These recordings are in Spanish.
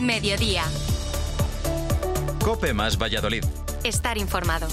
Mediodía. COPE más Valladolid. Estar informado.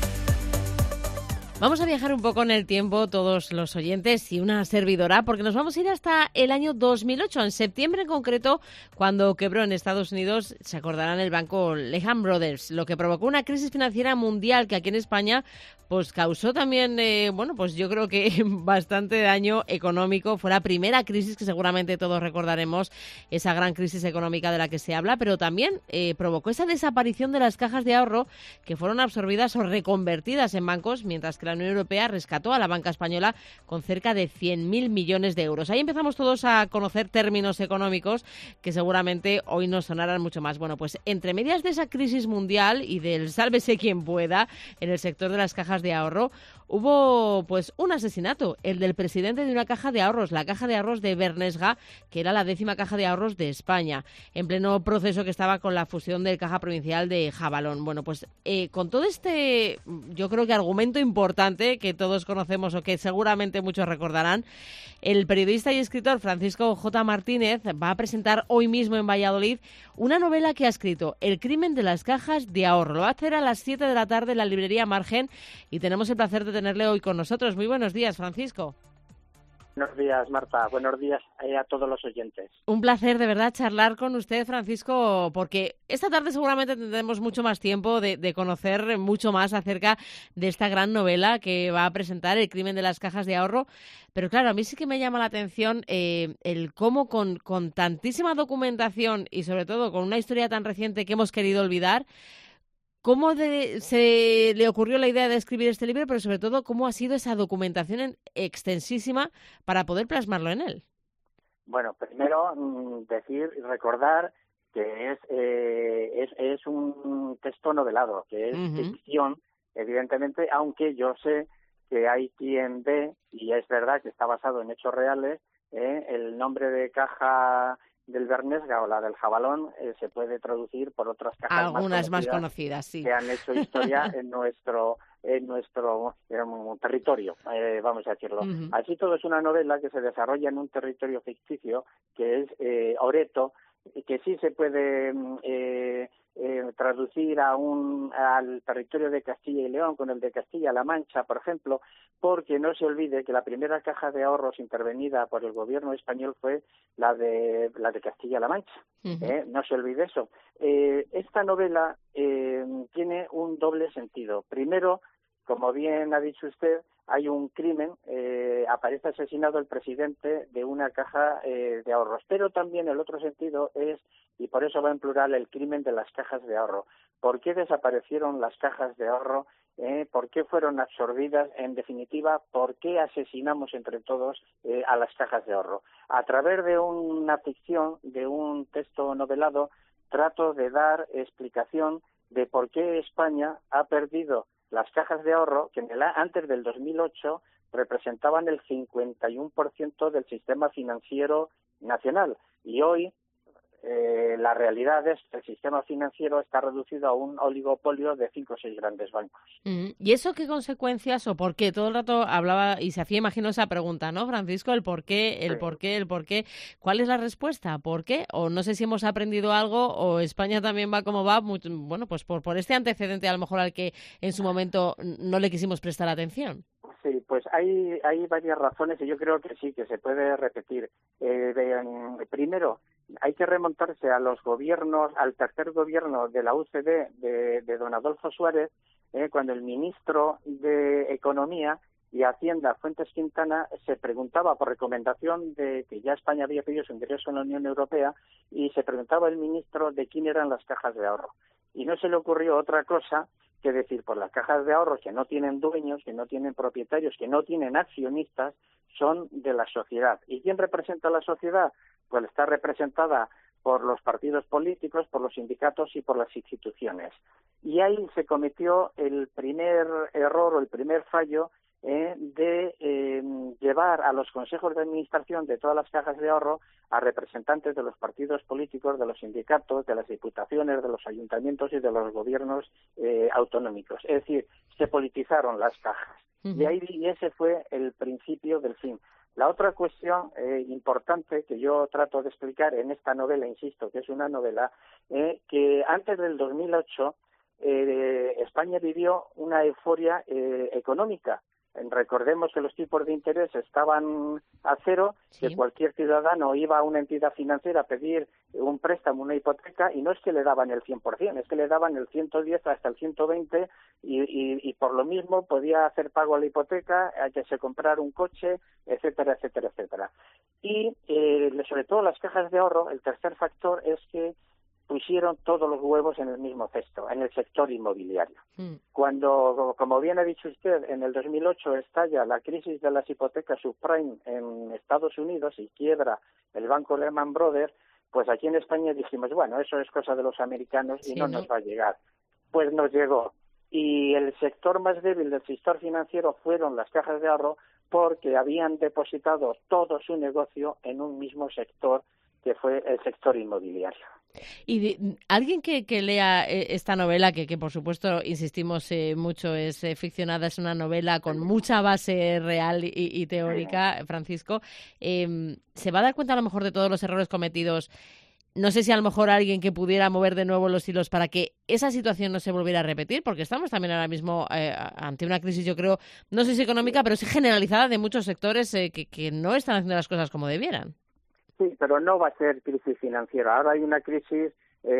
Vamos a viajar un poco en el tiempo, todos los oyentes y una servidora, porque nos vamos a ir hasta el año 2008, en septiembre en concreto, cuando quebró en Estados Unidos, se acordarán, el banco Lehman Brothers, lo que provocó una crisis financiera mundial que aquí en España pues causó también, pues yo creo que bastante daño económico. Fue la primera crisis que seguramente todos recordaremos, esa gran crisis económica de la que se habla, pero también provocó esa desaparición de las cajas de ahorro que fueron absorbidas o reconvertidas en bancos, mientras que la Unión Europea rescató a la banca española con cerca de 100.000 millones de euros. Ahí empezamos todos a conocer términos económicos que seguramente hoy nos sonarán mucho más. Bueno, pues entre medias de esa crisis mundial y del sálvese quien pueda en el sector de las cajas de ahorro, hubo pues un asesinato, el del presidente de una caja de ahorros, la caja de ahorros de Bernesga, que era la 10ª caja de ahorros de España, en pleno proceso que estaba con la fusión del Caja Provincial de Jabalón. Bueno, pues con todo este, yo creo que argumento importante que todos conocemos o que seguramente muchos recordarán, el periodista y escritor Francisco J. Martínez va a presentar hoy mismo en Valladolid una novela que ha escrito, El crimen de las cajas de ahorro. Lo va a hacer a las 7 de la tarde en la librería Margen y tenemos el placer de tenerle hoy con nosotros. Muy buenos días, Francisco. Buenos días, Marta. Buenos días a todos los oyentes. Un placer, de verdad, charlar con usted, Francisco, porque esta tarde seguramente tendremos mucho más tiempo de conocer mucho más acerca de esta gran novela que va a presentar, El crimen de las cajas de ahorro. Pero claro, a mí sí que me llama la atención el cómo con tantísima documentación y sobre todo con una historia tan reciente que hemos querido olvidar, ¿cómo se le ocurrió la idea de escribir este libro, pero sobre todo cómo ha sido esa documentación extensísima para poder plasmarlo en él? Bueno, primero decir y recordar que es un texto novelado, que es ficción, evidentemente, aunque yo sé que hay quien ve, y es verdad que está basado en hechos reales, el nombre de caja del Bernesga o la del Jabalón se puede traducir por otras cajas algunas más conocidas, sí, que han hecho historia en nuestro territorio, vamos a decirlo. Así todo es una novela que se desarrolla en un territorio ficticio que es Oreto, que sí se puede traducir al territorio de Castilla y León con el de Castilla-La Mancha, por ejemplo, porque no se olvide que la primera caja de ahorros intervenida por el gobierno español fue la de Castilla-La Mancha. No se olvide eso. Esta novela tiene un doble sentido. Primero, como bien ha dicho usted, hay un crimen, aparece asesinado el presidente de una caja de ahorros, pero también el otro sentido es, y por eso va en plural, el crimen de las cajas de ahorro. ¿Por qué desaparecieron las cajas de ahorro? ¿Por qué fueron absorbidas? En definitiva, ¿por qué asesinamos entre todos a las cajas de ahorro? A través de una ficción, de un texto novelado, trato de dar explicación de por qué España ha perdido las cajas de ahorro, que antes del 2008 representaban el 51% del sistema financiero nacional. Y hoy la realidad es que el sistema financiero está reducido a un oligopolio de 5 o 6 grandes bancos. ¿Y eso qué consecuencias o por qué? Todo el rato hablaba y se hacía, imagino, esa pregunta, ¿no, Francisco? El por qué, el por qué. ¿Cuál es la respuesta? ¿Por qué? O no sé si hemos aprendido algo o España también va como va, bueno, pues por este antecedente a lo mejor al que en su momento no le quisimos prestar atención. Sí, pues hay varias razones y yo creo que sí, que se puede repetir. Primero, hay que remontarse a los gobiernos, al tercer gobierno de la UCD de don Adolfo Suárez, cuando el ministro de Economía y Hacienda, Fuentes Quintana, se preguntaba por recomendación de que ya España había pedido su ingreso en la Unión Europea y se preguntaba el ministro de quién eran las cajas de ahorro. Y no se le ocurrió otra cosa que decir, por las cajas de ahorros que no tienen dueños, que no tienen propietarios, que no tienen accionistas, son de la sociedad. ¿Y quién representa a la sociedad? Pues está representada por los partidos políticos, por los sindicatos y por las instituciones. Y ahí se cometió el primer error o el primer fallo de llevar a los consejos de administración de todas las cajas de ahorro a representantes de los partidos políticos, de los sindicatos, de las diputaciones, de los ayuntamientos y de los gobiernos autonómicos. Es decir, se politizaron las cajas. Y ese fue el principio del fin. La otra cuestión importante que yo trato de explicar en esta novela, insisto, que es una novela, que antes del 2008 España vivió una euforia económica. Recordemos que los tipos de interés estaban a cero, sí, que cualquier ciudadano iba a una entidad financiera a pedir un préstamo, una hipoteca, y no es que le daban el 100%, es que le daban el 110 hasta el 120 y por lo mismo podía hacer pago a la hipoteca, a que se comprara un coche, etcétera, etcétera, etcétera. Y sobre todo las cajas de ahorro, el tercer factor es que pusieron todos los huevos en el mismo cesto, en el sector inmobiliario. Cuando, como bien ha dicho usted, en el 2008 estalla la crisis de las hipotecas subprime en Estados Unidos y quiebra el banco Lehman Brothers, pues aquí en España dijimos, bueno, eso es cosa de los americanos y no nos va a llegar. Pues nos llegó. Y el sector más débil del sector financiero fueron las cajas de ahorro porque habían depositado todo su negocio en un mismo sector, que fue el sector inmobiliario. Y alguien que lea esta novela, que por supuesto, insistimos mucho, es ficcionada, es una novela con mucha base real y teórica, Francisco, se va a dar cuenta a lo mejor de todos los errores cometidos. No sé si a lo mejor alguien que pudiera mover de nuevo los hilos para que esa situación no se volviera a repetir, porque estamos también ahora mismo ante una crisis, yo creo, no sé si económica, pero sí generalizada de muchos sectores que no están haciendo las cosas como debieran. Sí, pero no va a ser crisis financiera. Ahora hay una crisis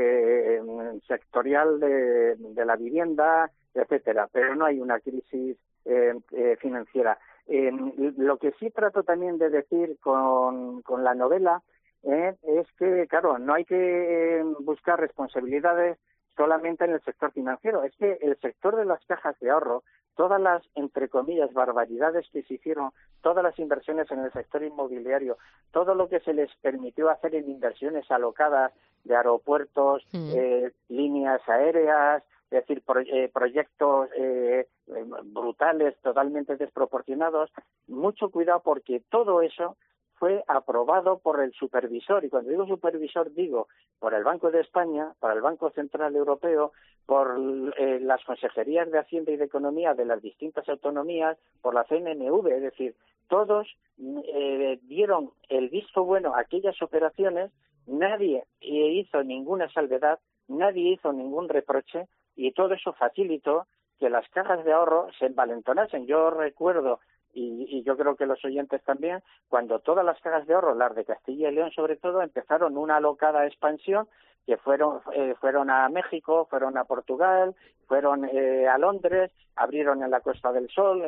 sectorial de la vivienda, etcétera, pero no hay una crisis financiera. Lo que sí trato también de decir con la novela es que, claro, no hay que buscar responsabilidades solamente en el sector financiero. Es que el sector de las cajas de ahorro, todas las, entre comillas, barbaridades que se hicieron, todas las inversiones en el sector inmobiliario, todo lo que se les permitió hacer en inversiones alocadas de aeropuertos, líneas aéreas, es decir, proyectos brutales, totalmente desproporcionados, mucho cuidado porque todo eso fue aprobado por el supervisor, y cuando digo supervisor digo por el Banco de España, por el Banco Central Europeo, por las consejerías de Hacienda y de Economía de las distintas autonomías, por la CNMV, es decir, todos dieron el visto bueno a aquellas operaciones, nadie hizo ninguna salvedad, nadie hizo ningún reproche, y todo eso facilitó que las cajas de ahorro se envalentonasen. Yo recuerdo, y yo creo que los oyentes también, cuando todas las cajas de ahorro, las de Castilla y León sobre todo, empezaron una alocada expansión, que fueron a México, fueron a Portugal, fueron a Londres, abrieron en la Costa del Sol,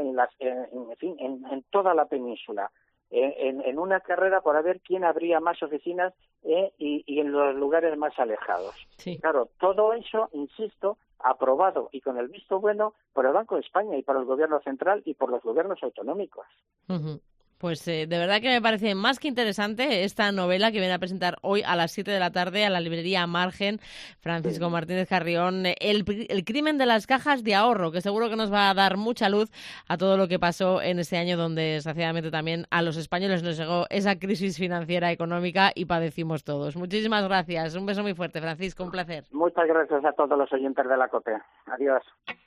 en toda la península, en una carrera por ver quién abría más oficinas y en los lugares más alejados. Sí. Claro, todo eso, insisto, aprobado y con el visto bueno por el Banco de España y por el Gobierno Central y por los gobiernos autonómicos. Uh-huh. Pues de verdad que me parece más que interesante esta novela que viene a presentar hoy a las 7 de la tarde a la librería Margen, Francisco Martínez Carrión, el crimen de las cajas de ahorro, que seguro que nos va a dar mucha luz a todo lo que pasó en este año, donde desgraciadamente también a los españoles nos llegó esa crisis financiera económica y padecimos todos. Muchísimas gracias, un beso muy fuerte, Francisco, un placer. Muchas gracias a todos los oyentes de la COPE. Adiós.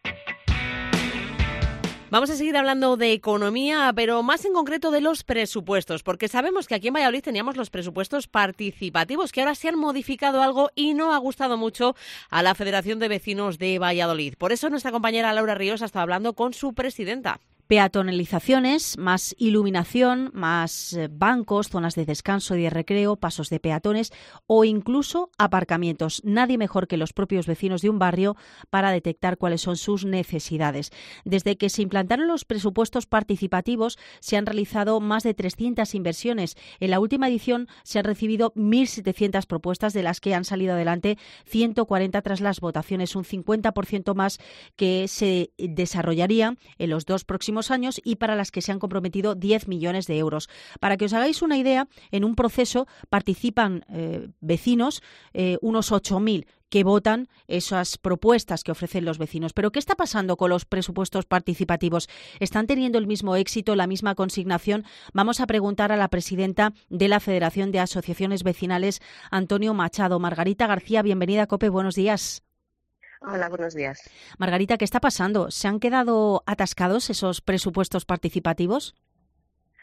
Vamos a seguir hablando de economía, pero más en concreto de los presupuestos, porque sabemos que aquí en Valladolid teníamos los presupuestos participativos, que ahora se han modificado algo y no ha gustado mucho a la Federación de Vecinos de Valladolid. Por eso nuestra compañera Laura Ríos ha estado hablando con su presidenta. Peatonalizaciones, más iluminación, más bancos, zonas de descanso y de recreo, pasos de peatones o incluso aparcamientos. Nadie mejor que los propios vecinos de un barrio para detectar cuáles son sus necesidades. Desde que se implantaron los presupuestos participativos se han realizado más de 300 inversiones. En la última edición se han recibido 1.700 propuestas, de las que han salido adelante 140 tras las votaciones, un 50% más que se desarrollaría en los dos próximos años y para las que se han comprometido 10 millones de euros. Para que os hagáis una idea, en un proceso participan vecinos, unos 8.000 que votan esas propuestas que ofrecen los vecinos. Pero ¿qué está pasando con los presupuestos participativos? ¿Están teniendo el mismo éxito, la misma consignación? Vamos a preguntar a la presidenta de la Federación de Asociaciones Vecinales, Antonio Machado. Margarita García, bienvenida a COPE, buenos días. Hola, buenos días. Margarita, ¿qué está pasando? ¿Se han quedado atascados esos presupuestos participativos?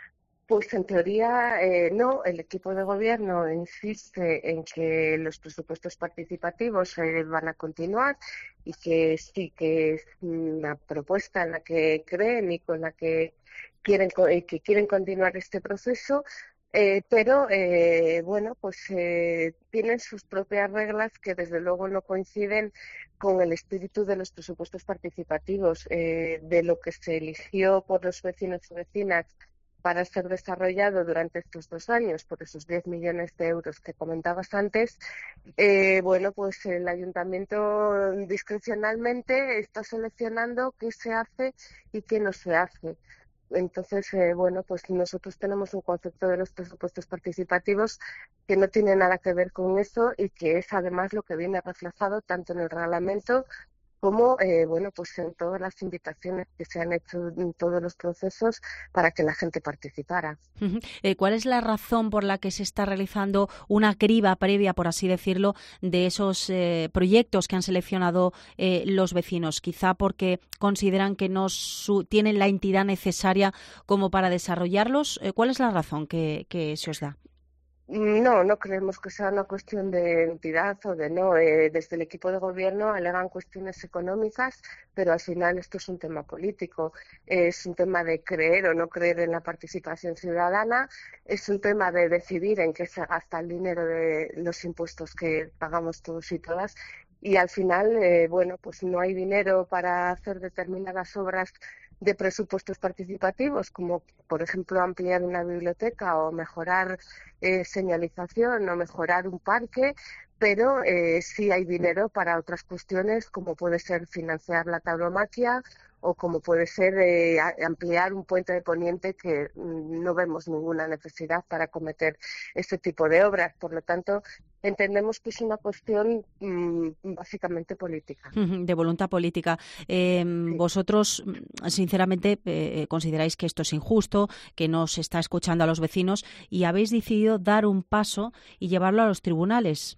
Pues en teoría no, el equipo de gobierno insiste en que los presupuestos participativos van a continuar y que sí que es una propuesta en la que creen y con la que quieren continuar este proceso, pero bueno, pues tienen sus propias reglas que desde luego no coinciden con el espíritu de los presupuestos participativos, de lo que se eligió por los vecinos y vecinas para ser desarrollado durante estos 2 años, por esos 10 millones de euros que comentabas antes. Bueno, pues el ayuntamiento discrecionalmente está seleccionando qué se hace y qué no se hace. Entonces, bueno, pues nosotros tenemos un concepto de los presupuestos participativos que no tiene nada que ver con eso y que es además lo que viene reflejado tanto en el reglamento como, bueno, pues en todas las invitaciones que se han hecho en todos los procesos para que la gente participara. ¿Cuál es la razón por la que se está realizando una criba previa, por así decirlo, de esos proyectos que han seleccionado los vecinos? Quizá porque consideran que no tienen la entidad necesaria como para desarrollarlos. ¿Cuál es la razón que se os da? No, no creemos que sea una cuestión de entidad o de no. Desde el equipo de gobierno alegan cuestiones económicas, pero al final esto es un tema político. Es un tema de creer o no creer en la participación ciudadana. Es un tema de decidir en qué se gasta el dinero de los impuestos que pagamos todos y todas. Y al final, bueno, pues no hay dinero para hacer determinadas obras de presupuestos participativos, como por ejemplo ampliar una biblioteca o mejorar señalización o mejorar un parque, pero sí hay dinero para otras cuestiones, como puede ser financiar la tauromaquia o como puede ser ampliar un puente de Poniente, que no vemos ninguna necesidad para acometer este tipo de obras. Por lo tanto, entendemos que es una cuestión básicamente política. De voluntad política. Sí. Vosotros, sinceramente, consideráis que esto es injusto, que no se está escuchando a los vecinos y habéis decidido dar un paso y llevarlo a los tribunales.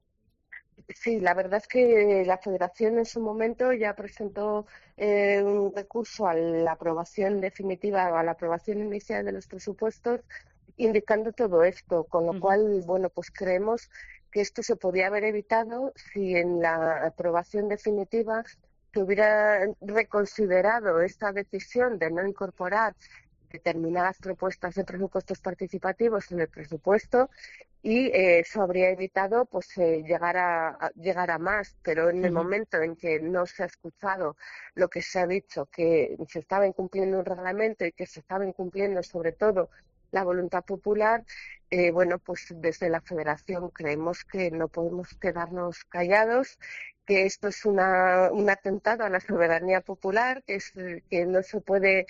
Sí, la verdad es que la Federación en su momento ya presentó un recurso a la aprobación definitiva o a la aprobación inicial de los presupuestos indicando todo esto, con lo cual, bueno, pues creemos que esto se podía haber evitado si en la aprobación definitiva se hubiera reconsiderado esta decisión de no incorporar determinadas propuestas de presupuestos participativos en el presupuesto y eso habría evitado pues llegar a más, pero en el momento en que no se ha escuchado lo que se ha dicho, que se estaba incumpliendo un reglamento y que se estaba incumpliendo sobre todo la voluntad popular, bueno, pues desde la Federación creemos que no podemos quedarnos callados, que esto es un atentado a la soberanía popular, que no se puede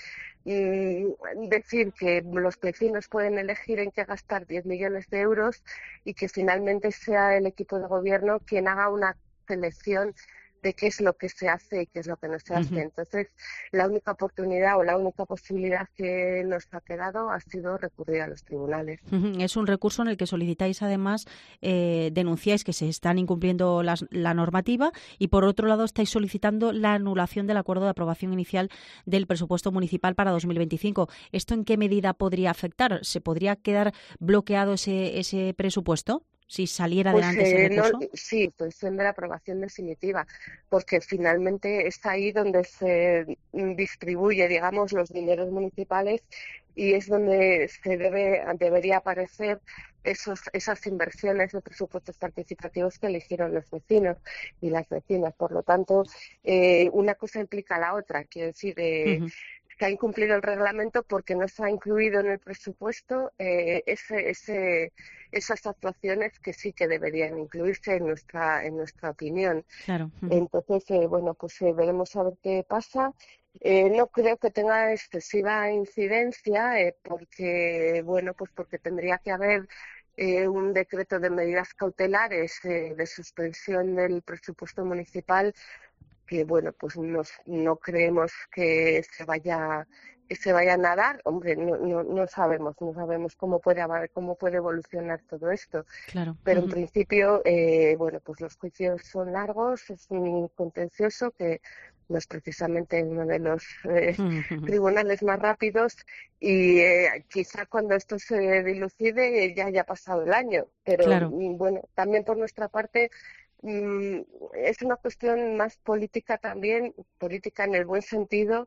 decir que los vecinos pueden elegir en qué gastar 10 millones de euros y que finalmente sea el equipo de gobierno quien haga una selección de qué es lo que se hace y qué es lo que no se hace. Entonces, la única oportunidad o la única posibilidad que nos ha quedado ha sido recurrir a los tribunales. Es un recurso en el que solicitáis, además, denunciáis que se están incumpliendo la normativa y, por otro lado, estáis solicitando la anulación del acuerdo de aprobación inicial del presupuesto municipal para 2025. ¿Esto en qué medida podría afectar? ¿Se podría quedar bloqueado ese presupuesto si saliera adelante ese recurso? Sí, pues de la aprobación definitiva, porque finalmente es ahí donde se distribuye, digamos, los dineros municipales y es donde debería aparecer esas inversiones de presupuestos participativos que eligieron los vecinos y las vecinas. Por lo tanto, una cosa implica la otra, quiero decir, se ha incumplido el reglamento porque no se ha incluido en el presupuesto esas actuaciones que sí que deberían incluirse en nuestra opinión. Claro. Entonces, bueno, pues veremos a ver qué pasa. No creo que tenga excesiva incidencia porque, bueno, pues porque tendría que haber un decreto de medidas cautelares de suspensión del presupuesto municipal que, bueno, pues no creemos que se vayan a dar. Hombre, no sabemos cómo puede evolucionar todo esto. Claro. Pero en principio, bueno, pues los juicios son largos, es un contencioso que no es precisamente uno de los tribunales más rápidos y quizá cuando esto se dilucide ya haya pasado el año. Pero Claro. bueno, también por nuestra parte es una cuestión más política también, política en el buen sentido,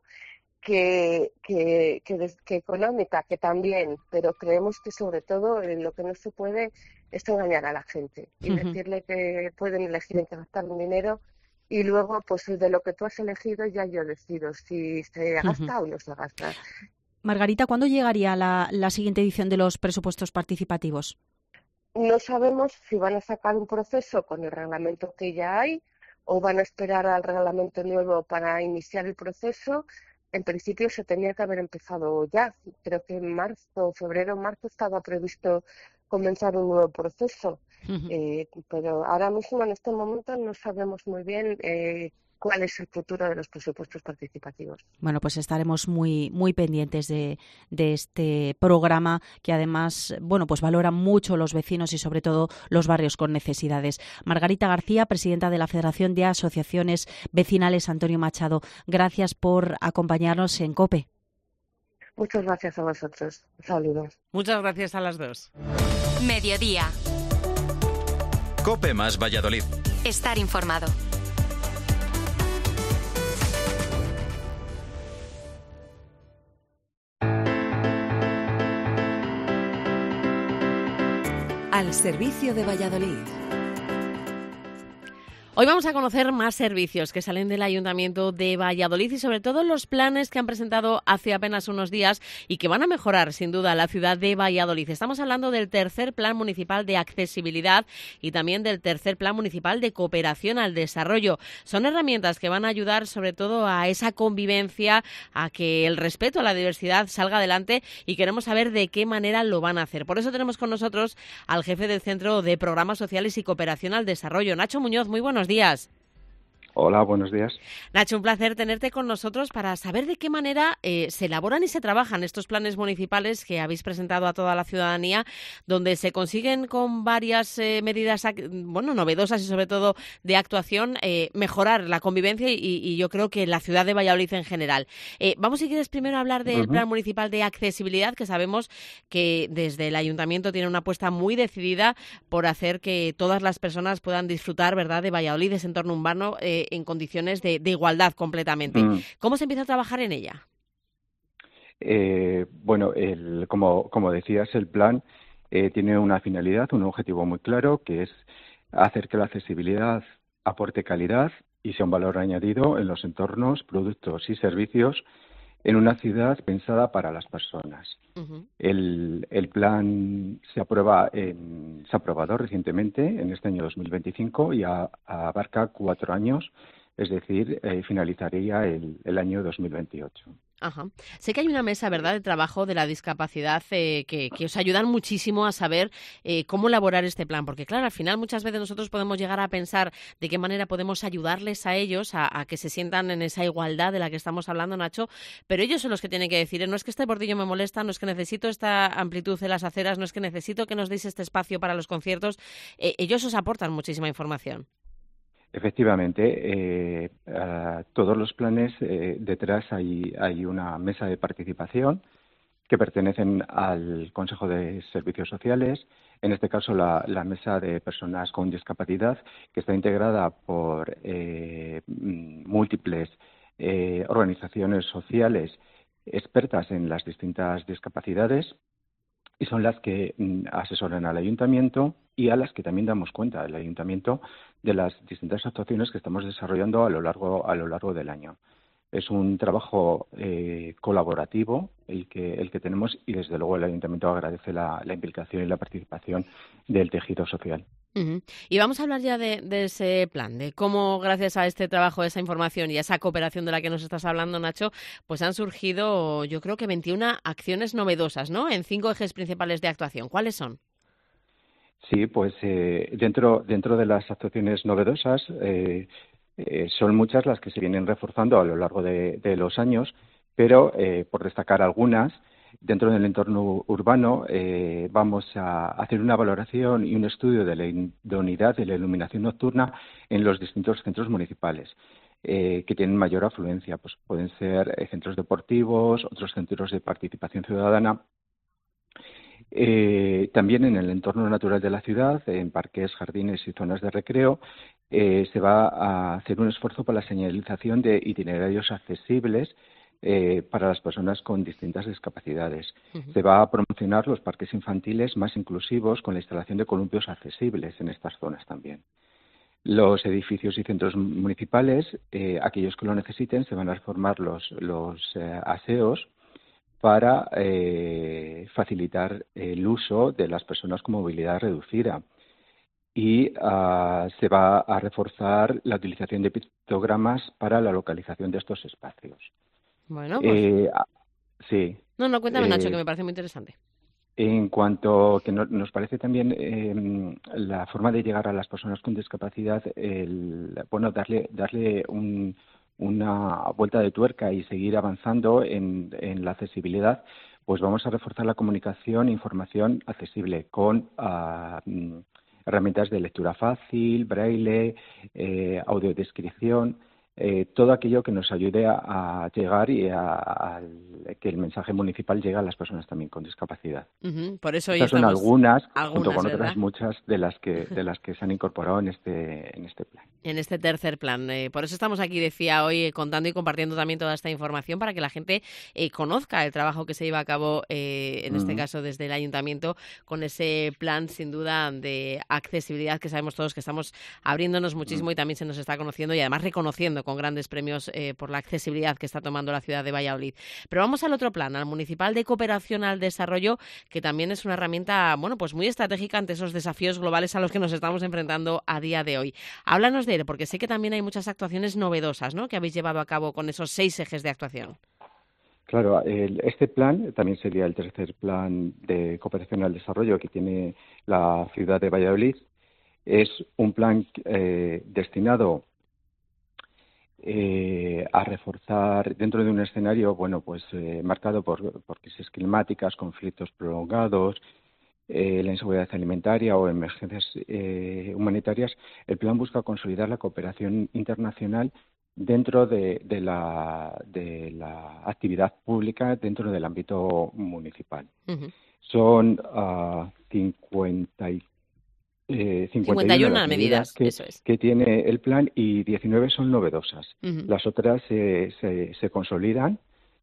que económica, que también, pero creemos que sobre todo lo que no se puede es engañar a la gente y decirle que pueden elegir en qué gastar un dinero y luego pues de lo que tú has elegido ya yo decido si se gasta o no se gasta. Margarita, ¿cuándo llegaría la siguiente edición de los presupuestos participativos? No sabemos si van a sacar un proceso con el reglamento que ya hay o van a esperar al reglamento nuevo para iniciar el proceso. En principio se tenía que haber empezado ya. Creo que en febrero, marzo estaba previsto comenzar un nuevo proceso. Pero ahora mismo, en este momento, no sabemos muy bien cuál es el futuro de los presupuestos participativos. Bueno, pues estaremos muy, muy pendientes de este programa que además, bueno, pues valora mucho los vecinos y sobre todo los barrios con necesidades. Margarita García, presidenta de la Federación de Asociaciones Vecinales Antonio Machado, gracias por acompañarnos en COPE. Muchas gracias a vosotros. Saludos. Muchas gracias a las dos. Mediodía. COPE más Valladolid. Estar informado. Al servicio de Valladolid. Hoy vamos a conocer más servicios que salen del Ayuntamiento de Valladolid y sobre todo los planes que han presentado hace apenas unos días y que van a mejorar sin duda la ciudad de Valladolid. Estamos hablando del tercer Plan Municipal de Accesibilidad y también del tercer Plan Municipal de Cooperación al Desarrollo. Son herramientas que van a ayudar sobre todo a esa convivencia, a que el respeto a la diversidad salga adelante y queremos saber de qué manera lo van a hacer. Por eso tenemos con nosotros al jefe del Centro de Programas Sociales y Cooperación al Desarrollo, Nacho Muñoz. Muy buenos días. Hola, buenos días. Nacho, un placer tenerte con nosotros para saber de qué manera se elaboran y se trabajan estos planes municipales que habéis presentado a toda la ciudadanía, donde se consiguen con varias medidas novedosas y sobre todo de actuación mejorar la convivencia y yo creo que la ciudad de Valladolid en general. Vamos, si quieres, primero a hablar del Plan Municipal de Accesibilidad, que sabemos que desde el Ayuntamiento tiene una apuesta muy decidida por hacer que todas las personas puedan disfrutar, ¿verdad?, de Valladolid, de ese entorno urbano, en condiciones de igualdad completamente. ¿Cómo se empieza a trabajar en ella? Como decías, el plan tiene una finalidad, un objetivo muy claro, que es hacer que la accesibilidad aporte calidad y sea un valor añadido en los entornos, productos y servicios en una ciudad pensada para las personas. El plan se ha aprobado recientemente, en este año 2025, y abarca 4 años, es decir, finalizaría el año 2028. Ajá. Sé que hay una mesa, ¿verdad?, de trabajo de la discapacidad que os ayudan muchísimo a saber cómo elaborar este plan, porque claro, al final muchas veces nosotros podemos llegar a pensar de qué manera podemos ayudarles a ellos a que se sientan en esa igualdad de la que estamos hablando, Nacho, pero ellos son los que tienen que decir, no es que este bordillo me molesta, no es que necesito esta amplitud en las aceras, no es que necesito que nos deis este espacio para los conciertos, ellos os aportan muchísima información. Efectivamente, todos los planes detrás hay una mesa de participación que pertenecen al Consejo de Servicios Sociales, en este caso la mesa de personas con discapacidad, que está integrada por múltiples organizaciones sociales expertas en las distintas discapacidades y son las que asesoran al Ayuntamiento y a las que también damos cuenta del Ayuntamiento de las distintas actuaciones que estamos desarrollando a lo largo del año. Es un trabajo colaborativo el que tenemos y desde luego el Ayuntamiento agradece la implicación y la participación del tejido social. Y vamos a hablar ya de ese plan, de cómo gracias a este trabajo, esa información y a esa cooperación de la que nos estás hablando, Nacho, pues han surgido, yo creo que 21 acciones novedosas, ¿no?, en 5 ejes principales de actuación. ¿Cuáles son? Sí, pues dentro de las actuaciones novedosas son muchas las que se vienen reforzando a lo largo de los años, pero por destacar algunas, dentro del entorno urbano vamos a hacer una valoración y un estudio de la idoneidad de la iluminación nocturna en los distintos centros municipales. que tienen mayor afluencia. Pues pueden ser centros deportivos, otros centros de participación ciudadana. También en el entorno natural de la ciudad, en parques, jardines y zonas de recreo, se va a hacer un esfuerzo para la señalización de itinerarios accesibles para las personas con distintas discapacidades. Se va a promocionar los parques infantiles más inclusivos con la instalación de columpios accesibles en estas zonas también. Los edificios y centros municipales, aquellos que lo necesiten, se van a reformar los aseos para facilitar el uso de las personas con movilidad reducida. Y se va a reforzar la utilización de pictogramas para la localización de estos espacios. Bueno, pues... sí. No, cuéntame, Nacho, que me parece muy interesante. En cuanto que nos parece también la forma de llegar a las personas con discapacidad, darle una vuelta de tuerca y seguir avanzando en la accesibilidad, pues vamos a reforzar la comunicación e información accesible con herramientas de lectura fácil, braille, audiodescripción, todo aquello que nos ayude a llegar y a que el mensaje municipal llegue a las personas también con discapacidad. Por eso estas son algunas, junto con ¿verdad? Otras muchas de las que se han incorporado en este plan. En este tercer plan. Por eso estamos aquí, decía, hoy contando y compartiendo también toda esta información para que la gente conozca el trabajo que se lleva a cabo, en este caso desde el Ayuntamiento, con ese plan sin duda de accesibilidad que sabemos todos que estamos abriéndonos muchísimo y también se nos está conociendo y además reconociendo con grandes premios por la accesibilidad que está tomando la ciudad de Valladolid. Pero vamos al otro plan, al municipal de cooperación al desarrollo, que también es una herramienta, pues muy estratégica ante esos desafíos globales a los que nos estamos enfrentando a día de hoy. Háblanos de él, porque sé que también hay muchas actuaciones novedosas, ¿no?, que habéis llevado a cabo con esos 6 ejes de actuación. Claro, este plan también sería el tercer plan de cooperación al desarrollo que tiene la ciudad de Valladolid. Es un plan destinado a reforzar dentro de un escenario marcado por crisis climáticas, conflictos prolongados, la inseguridad alimentaria o emergencias humanitarias. El plan busca consolidar la cooperación internacional dentro de la actividad pública dentro del ámbito municipal. Son 51 medidas que tiene el plan y 19 son novedosas. Las otras se consolidan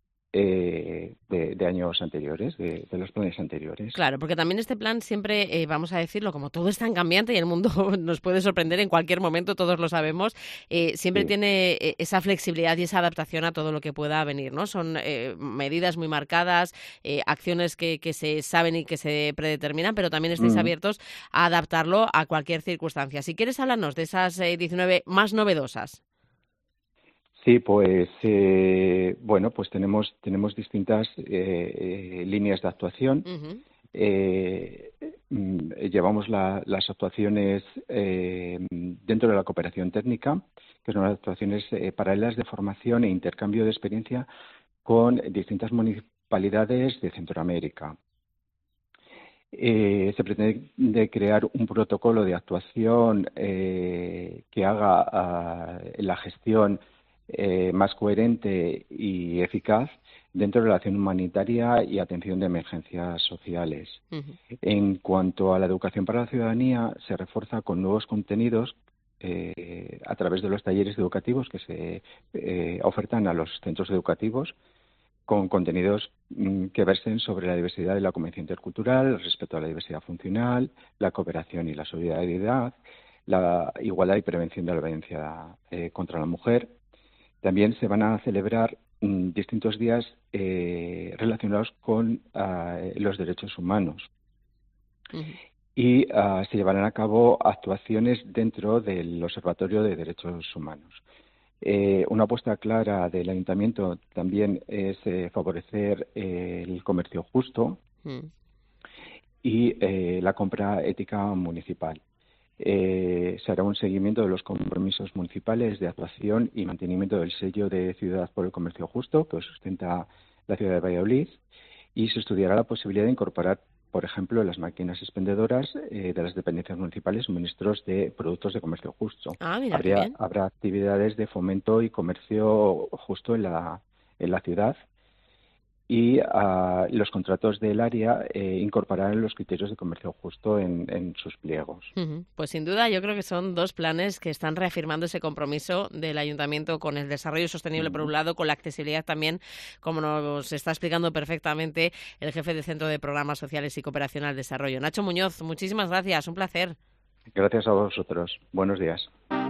de años anteriores, de los planes anteriores. Claro, porque también este plan siempre, vamos a decirlo, como todo es tan cambiante y el mundo nos puede sorprender en cualquier momento, todos lo sabemos, siempre tiene esa flexibilidad y esa adaptación a todo lo que pueda venir, ¿no? Son medidas muy marcadas, acciones que se saben y que se predeterminan, pero también estáis abiertos a adaptarlo a cualquier circunstancia. Si quieres, háblanos de esas 19 más novedosas. Sí, pues pues tenemos distintas líneas de actuación. Llevamos las actuaciones dentro de la cooperación técnica, que son las actuaciones paralelas de formación e intercambio de experiencia con distintas municipalidades de Centroamérica. Se pretende crear un protocolo de actuación que haga la gestión más coherente y eficaz dentro de la acción humanitaria y atención de emergencias sociales. En cuanto a la educación para la ciudadanía, se refuerza con nuevos contenidos a través de los talleres educativos que se ofertan a los centros educativos, con contenidos que versen sobre la diversidad y la convivencia intercultural, el respeto a la diversidad funcional, la cooperación y la solidaridad, la igualdad y prevención de la violencia contra la mujer. También se van a celebrar distintos días relacionados con los derechos humanos. Y se llevarán a cabo actuaciones dentro del Observatorio de Derechos Humanos. Una apuesta clara del Ayuntamiento también es favorecer el comercio justo y la compra ética municipal. Se hará un seguimiento de los compromisos municipales de actuación y mantenimiento del sello de Ciudad por el Comercio Justo que sustenta la ciudad de Valladolid, y se estudiará la posibilidad de incorporar por ejemplo, en las máquinas expendedoras de las dependencias municipales, suministros de productos de comercio justo. Habrá actividades de fomento y comercio justo en la ciudad, y los contratos del área incorporarán los criterios de comercio justo en sus pliegos. Pues sin duda yo creo que son dos planes que están reafirmando ese compromiso del Ayuntamiento con el desarrollo sostenible por un lado, con la accesibilidad también, como nos está explicando perfectamente el jefe del Centro de Programas Sociales y Cooperación al Desarrollo. Nacho Muñoz, muchísimas gracias, un placer. Gracias a vosotros. Buenos días.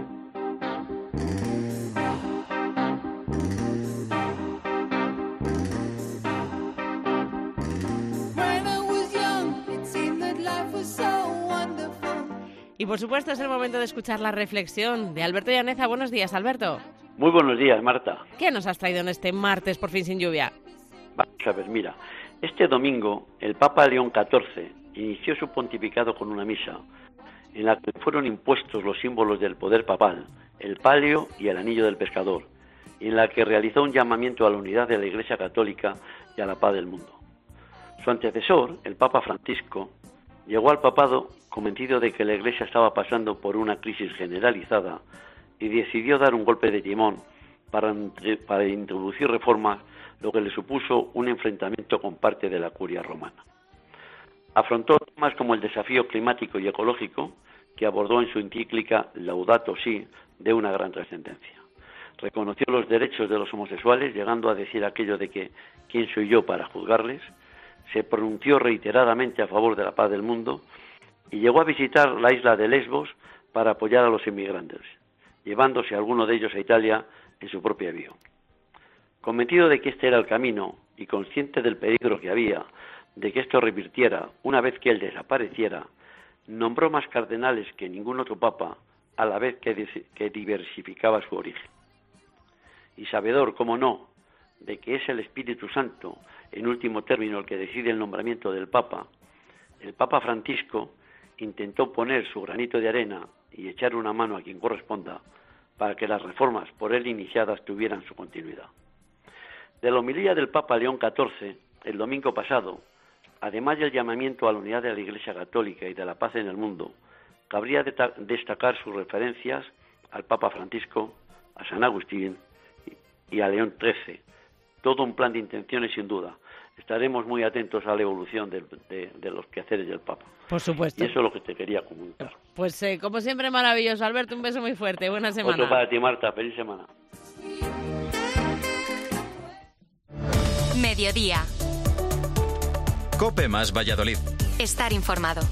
Y por supuesto es el momento de escuchar la reflexión de Alberto Llaneza. Buenos días, Alberto. Muy buenos días, Marta. ¿Qué nos has traído en este martes por fin sin lluvia? Vamos a ver, mira, este domingo el Papa León XIV inició su pontificado con una misa en la que fueron impuestos los símbolos del poder papal, el palio y el anillo del pescador, y en la que realizó un llamamiento a la unidad de la Iglesia Católica y a la paz del mundo. Su antecesor, el Papa Francisco, llegó al papado convencido de que la Iglesia estaba pasando por una crisis generalizada y decidió dar un golpe de timón para introducir reformas, lo que le supuso un enfrentamiento con parte de la curia romana. Afrontó temas como el desafío climático y ecológico, que abordó en su encíclica Laudato Si, de una gran trascendencia. Reconoció los derechos de los homosexuales, llegando a decir aquello de que ¿quién soy yo para juzgarles? Se pronunció reiteradamente a favor de la paz del mundo y llegó a visitar la isla de Lesbos para apoyar a los inmigrantes, llevándose a alguno de ellos a Italia en su propio avión. Convencido de que este era el camino y consciente del peligro que había de que esto revirtiera una vez que él desapareciera, nombró más cardenales que ningún otro papa, a la vez que diversificaba su origen. Y sabedor, como no, de que es el Espíritu Santo, en último término, el que decide el nombramiento del Papa, el Papa Francisco intentó poner su granito de arena y echar una mano a quien corresponda para que las reformas por él iniciadas tuvieran su continuidad. De la homilía del Papa León XIV, el domingo pasado, además del llamamiento a la unidad de la Iglesia Católica y de la paz en el mundo, cabría destacar sus referencias al Papa Francisco, a San Agustín y a León XIII. Todo un plan de intenciones sin duda. Estaremos muy atentos a la evolución de los quehaceres del Papa. Por supuesto. Y eso es lo que te quería comunicar. Pues como siempre maravilloso. Alberto, un beso muy fuerte. Buena semana. Otro para ti, Marta. Feliz semana. Mediodía. COPE más Valladolid. Estar informado.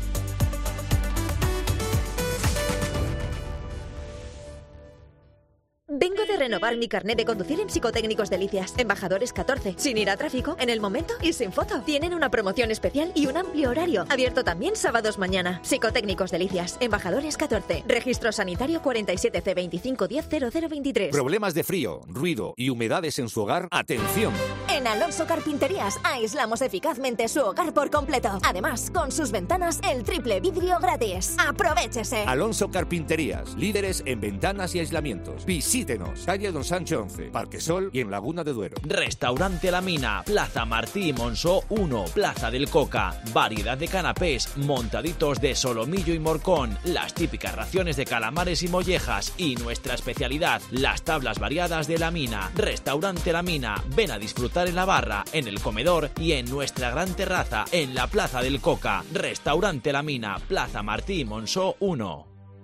Vengo de renovar mi carnet de conducir en Psicotécnicos Delicias. Embajadores 14. Sin ir a tráfico, en el momento y sin foto. Tienen una promoción especial y un amplio horario. Abierto también sábados mañana. Psicotécnicos Delicias. Embajadores 14. Registro sanitario 47C25100023. ¿Problemas de frío, ruido y humedades en su hogar? ¡Atención! En Alonso Carpinterías aislamos eficazmente su hogar por completo. Además, con sus ventanas, el triple vidrio gratis. ¡Aprovechese! Alonso Carpinterías. Líderes en ventanas y aislamientos. Visítenos. Calle Don Sancho 11, Parque Sol y en Laguna de Duero. Restaurante La Mina, Plaza Martí y Monzó 1, Plaza del Coca. Variedad de canapés, montaditos de solomillo y morcón, las típicas raciones de calamares y mollejas y nuestra especialidad, las tablas variadas de La Mina. Restaurante La Mina, ven a disfrutar en la barra, en el comedor y en nuestra gran terraza en la Plaza del Coca. Restaurante La Mina, Plaza Martí y Monzó 1.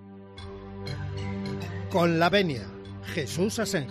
Con la venia. Jesús Asenjo.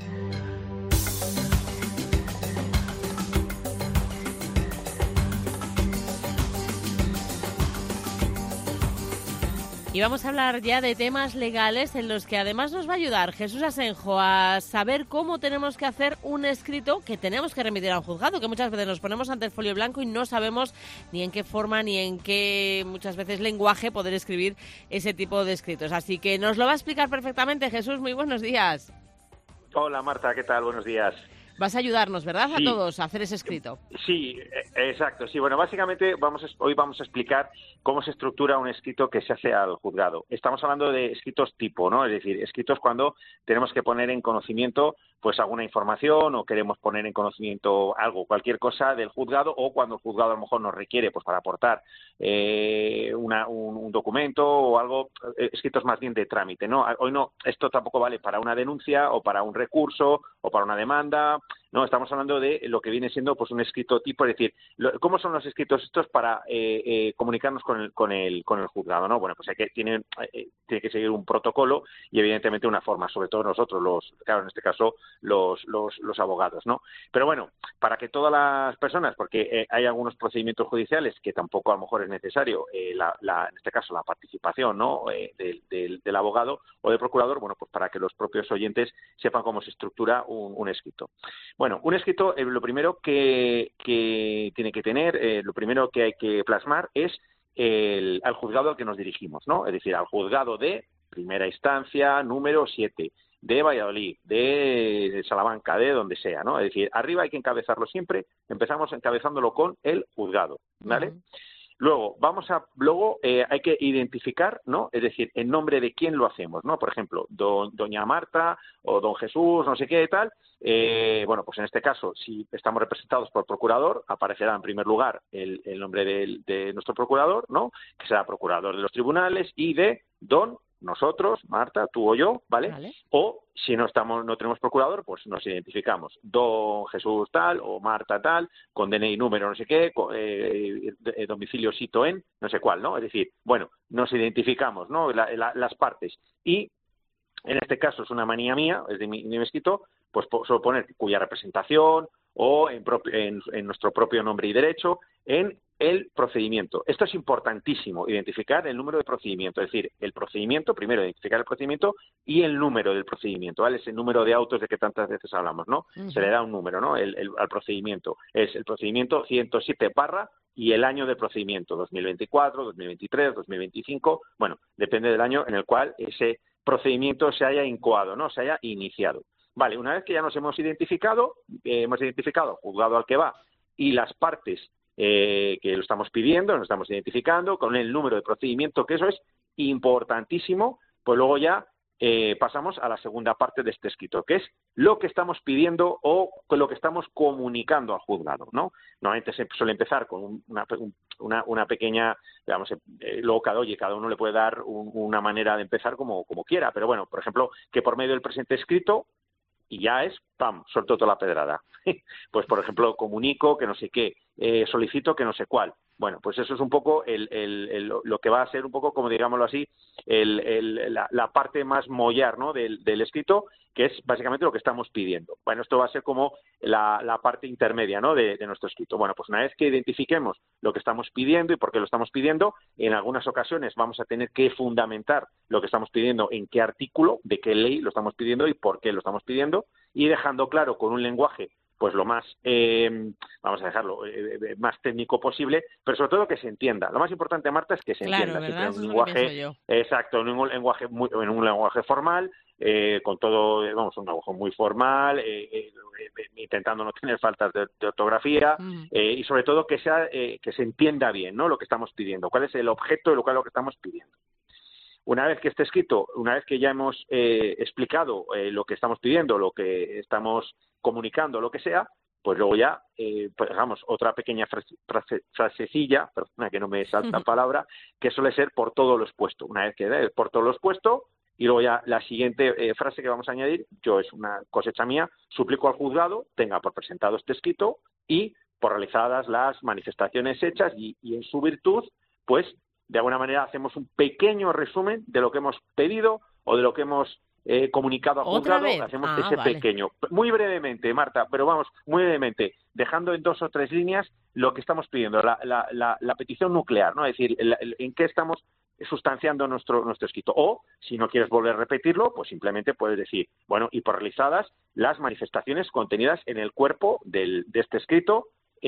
Y vamos a hablar ya de temas legales en los que además nos va a ayudar Jesús Asenjo a saber cómo tenemos que hacer un escrito que tenemos que remitir a un juzgado, que muchas veces nos ponemos ante el folio blanco y no sabemos ni en qué forma ni en qué, muchas veces, lenguaje poder escribir ese tipo de escritos. Así que nos lo va a explicar perfectamente Jesús. Muy buenos días. Hola Marta, ¿qué tal? Buenos días. Vas a ayudarnos, ¿verdad? Sí. A todos a hacer ese escrito. Sí, exacto. Sí, bueno, básicamente hoy vamos a explicar cómo se estructura un escrito que se hace al juzgado. Estamos hablando de escritos tipo, ¿no? Es decir, escritos cuando tenemos que poner en conocimiento pues alguna información o queremos poner en conocimiento algo, cualquier cosa del juzgado, o cuando el juzgado a lo mejor nos requiere pues para aportar un documento o algo, escritos más bien de trámite, ¿no? Hoy no, esto tampoco vale para una denuncia o para un recurso o para una demanda. No, estamos hablando de lo que viene siendo pues un escrito tipo, es decir, ¿cómo son los escritos estos para comunicarnos con el juzgado, ¿no? Bueno, pues tiene que seguir un protocolo y evidentemente una forma, sobre todo nosotros, claro, en este caso los abogados, ¿no? Pero bueno, para que todas las personas, porque hay algunos procedimientos judiciales que tampoco a lo mejor es necesario, en este caso la participación, ¿no? del abogado o del procurador, bueno, pues para que los propios oyentes sepan cómo se estructura un escrito. Bueno, un escrito, lo primero que tiene que tener, lo primero que hay que plasmar es al juzgado al que nos dirigimos, ¿no? Es decir, al juzgado de primera instancia, número 7, de Valladolid, de Salamanca, de donde sea, ¿no? Es decir, arriba hay que encabezarlo siempre, empezamos encabezándolo con el juzgado, ¿vale? Luego, hay que identificar, ¿no? Es decir, en nombre de quién lo hacemos, ¿no? Por ejemplo, doña Marta o don Jesús, no sé qué tal. Bueno, pues en este caso, si estamos representados por procurador, aparecerá en primer lugar el nombre de nuestro procurador, ¿no? Que será procurador de los tribunales, y de don, nosotros, Marta, tú o yo, ¿vale? O si no tenemos procurador, pues nos identificamos. Don Jesús tal o Marta tal, con DNI número no sé qué, domicilio sito en no sé cuál, ¿no? Es decir, bueno, nos identificamos, ¿no? Las partes. Y en este caso es una manía mía, es de mi escrito, pues solo poner cuya representación o en nuestro propio nombre y derecho en el procedimiento. Esto es importantísimo, identificar el número de procedimiento, es decir, el procedimiento, primero identificar el procedimiento y el número del procedimiento, ¿vale? Ese número de autos de que tantas veces hablamos, ¿no? Se le da un número, ¿no? Al procedimiento. Es el procedimiento 107 / y el año del procedimiento, 2024, 2023, 2025, bueno, depende del año en el cual ese procedimiento se haya incoado, ¿no? Se haya iniciado. Vale, una vez que ya nos hemos identificado el juzgado al que va y las partes que lo estamos pidiendo, nos estamos identificando con el número de procedimiento, que eso es importantísimo, pues luego ya pasamos a la segunda parte de este escrito, que es lo que estamos pidiendo o con lo que estamos comunicando al juzgado, ¿no? Normalmente se suele empezar con una pequeña, digamos, luego cada uno le puede dar una manera de empezar como quiera, pero bueno, por ejemplo, que por medio del presente escrito, y ya es, ¡pam!, suelto toda la pedrada. Pues, por ejemplo, comunico que no sé qué, solicito que no sé cuál. Bueno, pues eso es un poco lo que va a ser un poco, como digámoslo así, la parte más mollar, ¿no? del escrito, que es básicamente lo que estamos pidiendo. Bueno, esto va a ser como la parte intermedia, ¿no? de nuestro escrito. Bueno, pues una vez que identifiquemos lo que estamos pidiendo y por qué lo estamos pidiendo, en algunas ocasiones vamos a tener que fundamentar lo que estamos pidiendo, en qué artículo, de qué ley lo estamos pidiendo y por qué lo estamos pidiendo, y dejando claro con un lenguaje pues lo más, vamos a dejarlo, más técnico posible, pero sobre todo que se entienda. Lo más importante, Marta, es que se entienda. ¿Verdad? En un lenguaje, exacto, en un lenguaje formal, con todo, vamos, un lenguaje muy formal, intentando no tener faltas de ortografía, y sobre todo que se entienda bien, ¿no? Lo que estamos pidiendo, cuál es el objeto de lo que estamos pidiendo. Una vez que esté escrito, una vez que ya hemos explicado lo que estamos pidiendo, lo que estamos comunicando, lo que sea, pues luego ya, pues hagamos otra pequeña frasecilla, perdona que no me salta la palabra, que suele ser por todo lo expuesto. Una vez que por todo lo expuesto, y luego ya la siguiente frase que vamos a añadir, yo es una cosecha mía, suplico al juzgado, tenga por presentado este escrito y por realizadas las manifestaciones hechas y en su virtud, pues de alguna manera hacemos un pequeño resumen de lo que hemos pedido o de lo que hemos comunicado al juzgado. Hacemos ese pequeño, muy brevemente, Marta, pero vamos, muy brevemente, dejando en 2 o 3 líneas lo que estamos pidiendo, la petición nuclear, ¿no? Es decir, en qué estamos sustanciando nuestro escrito. O, si no quieres volver a repetirlo, pues simplemente puedes decir, bueno, y por realizadas las manifestaciones contenidas en el cuerpo de este escrito,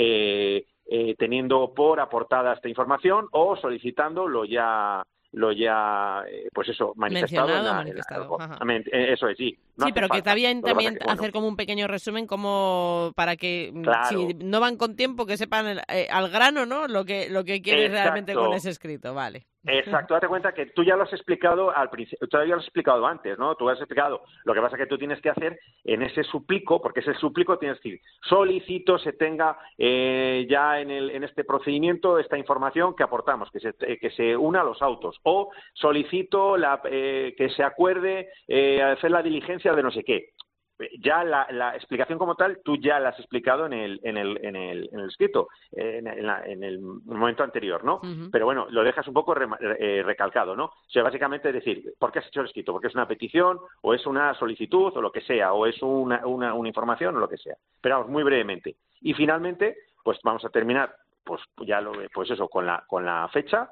teniendo por aportada esta información o solicitando lo ya pues eso, manifestado. Manifestado. Eso es, sí, No sí, pero que está bien también que, bueno, hacer como un pequeño resumen como para que claro, si no van con tiempo que sepan al grano, ¿no? Lo que quieres realmente con ese escrito, vale. Exacto, date cuenta que tú ya lo has explicado al principio, tú ya lo has explicado antes, ¿no? Tú has explicado, lo que pasa es que tú tienes que hacer en ese suplico, porque ese suplico tienes que decir, solicito se tenga ya en este procedimiento esta información que aportamos, que se una a los autos, o solicito que se acuerde hacer la diligencia de no sé qué. Ya la explicación como tal, tú ya la has explicado en el escrito, en el momento anterior, ¿no? Uh-huh. Pero bueno, lo dejas un poco recalcado, ¿no? O sea, básicamente es decir, ¿por qué has hecho el escrito? ¿Porque es una petición, o es una solicitud, o lo que sea, o es una información, o lo que sea? Pero vamos, muy brevemente. Y finalmente, pues vamos a terminar, pues eso, con la fecha.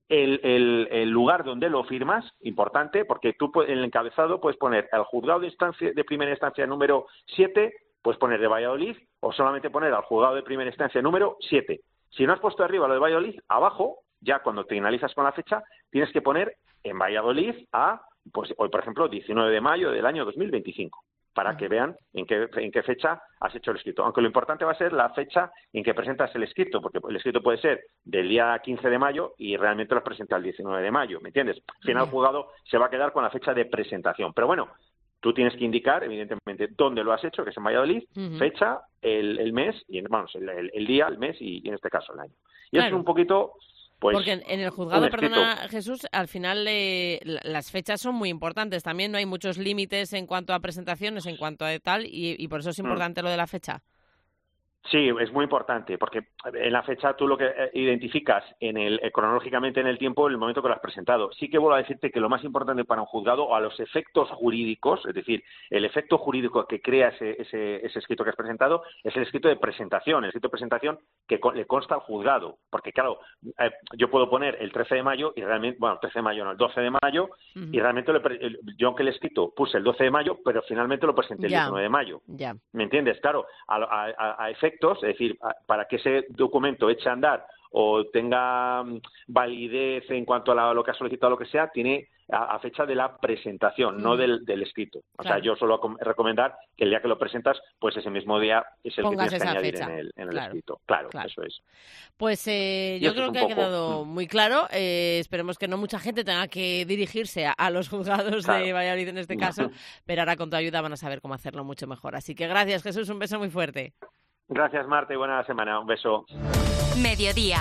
El lugar donde lo firmas, importante, porque tú en el encabezado puedes poner al juzgado de primera instancia número 7, puedes poner de Valladolid, o solamente poner al juzgado de primera instancia número 7. Si no has puesto arriba lo de Valladolid, abajo, ya cuando te finalizas con la fecha, tienes que poner en Valladolid pues hoy, por ejemplo, 19 de mayo del año 2025. Para que vean en qué fecha has hecho el escrito. Aunque lo importante va a ser la fecha en que presentas el escrito, porque el escrito puede ser del día 15 de mayo y realmente lo has presentado el 19 de mayo, ¿me entiendes? Al final el juzgado se va a quedar con la fecha de presentación. Pero bueno, tú tienes que indicar, evidentemente, dónde lo has hecho, que es en Valladolid, fecha, el mes, y el día, el mes y en este caso el año. Y eso es un poquito... Pues, porque en el juzgado, perdona Jesús, al final las fechas son muy importantes. También no hay muchos límites en cuanto a presentaciones, en cuanto a tal, y por eso es importante lo de la fecha. Sí, es muy importante, porque en la fecha tú lo que identificas cronológicamente en el tiempo, en el momento que lo has presentado. Sí que vuelvo a decirte que lo más importante para un juzgado, o a los efectos jurídicos, es decir, el efecto jurídico que crea ese escrito que has presentado, es el escrito de presentación, el escrito de presentación que le consta al juzgado. Porque claro, yo puedo poner el 13 de mayo y realmente, bueno, el 13 de mayo no, el 12 de mayo, y realmente yo aunque el escrito puse el 12 de mayo, pero finalmente lo presenté el 19 de mayo. Ya. ¿Me entiendes? Claro, a efectos, es decir, para que ese documento eche a andar o tenga validez en cuanto a lo que ha solicitado, lo que sea, tiene a fecha de la presentación, no del escrito. O sea, yo suelo recomendar que el día que lo presentas, pues ese mismo día es el pongas que tienes que añadir fecha. en el escrito. Claro, eso es. Pues yo creo que ha quedado muy claro. Esperemos que no mucha gente tenga que dirigirse a los juzgados de Valladolid en este caso, pero ahora con tu ayuda van a saber cómo hacerlo mucho mejor. Así que gracias, Jesús, un beso muy fuerte. Gracias, Marta, y buena semana. Un beso. Mediodía.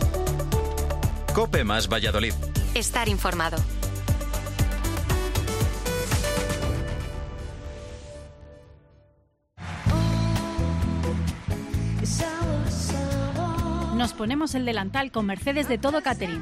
COPE más Valladolid. Estar informado. Nos ponemos el delantal con Mercedes de Todo Catering.